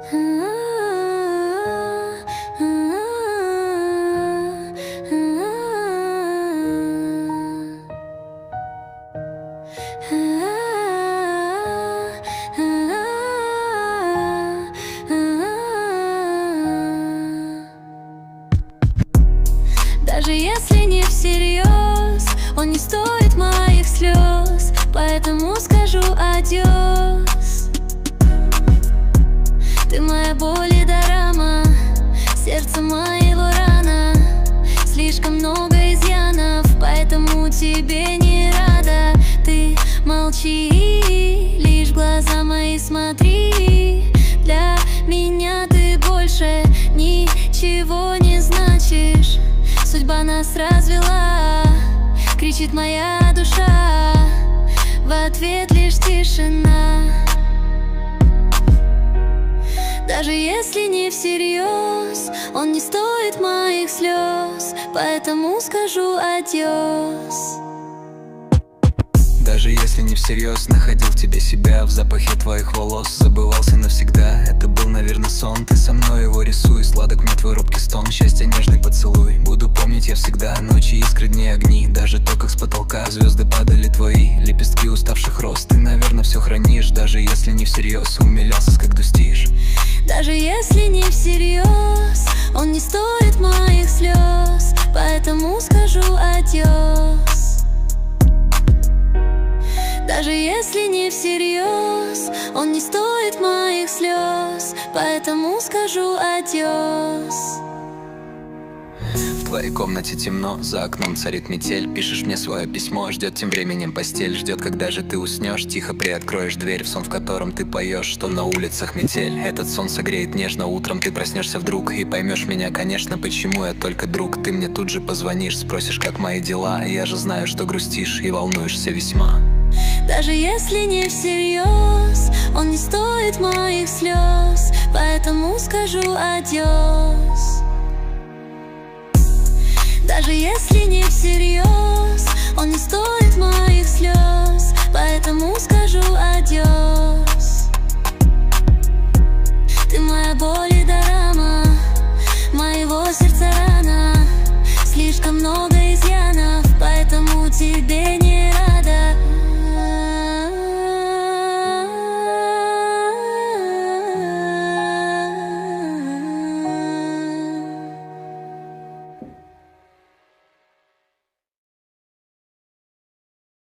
Даже если не всерьез, он не стоит моих слез, поэтому скажу адьос. Ты моя боль и дорама, сердце моего рана. Слишком много изъянов, поэтому тебе не рада. Ты молчи, лишь в глаза мои смотри. Для меня ты больше ничего не значишь. Судьба нас развела, кричит моя душа. В ответ лишь тишина. Даже если не всерьез, он не стоит моих слез, поэтому скажу адьос. Даже если не всерьез, находил в тебе себя в запахе твоих волос. Забывался навсегда, это был, наверное, сон. Ты со мной его рисуй, сладок мне твой робкий стон. Счастье, нежный поцелуй, буду помнить я всегда. Ночи, искры, дни, огни, даже то, как с потолка звезды падали твои, лепестки уставших роз. Ты, наверное, все хранишь, даже если не всерьез. Умилялся, как грустишь. Даже если не всерьез, он не стоит моих слез, поэтому скажу адьос. Даже если не всерьез, он не стоит моих слез, поэтому скажу адьос. В твоей комнате темно, за окном царит метель. Пишешь мне свое письмо, ждет тем временем постель. Ждет, когда же ты уснешь, тихо приоткроешь дверь. В сон, в котором ты поешь, что на улицах метель. Этот сон согреет нежно, утром ты проснешься вдруг и поймешь меня, конечно, почему я только друг. Ты мне тут же позвонишь, спросишь, как мои дела. Я же знаю, что грустишь и волнуешься весьма. Даже если не всерьез, он не стоит моих слез, поэтому скажу адьос. Даже если не всерьез, он не стоит моих слез, поэтому скажу адьос.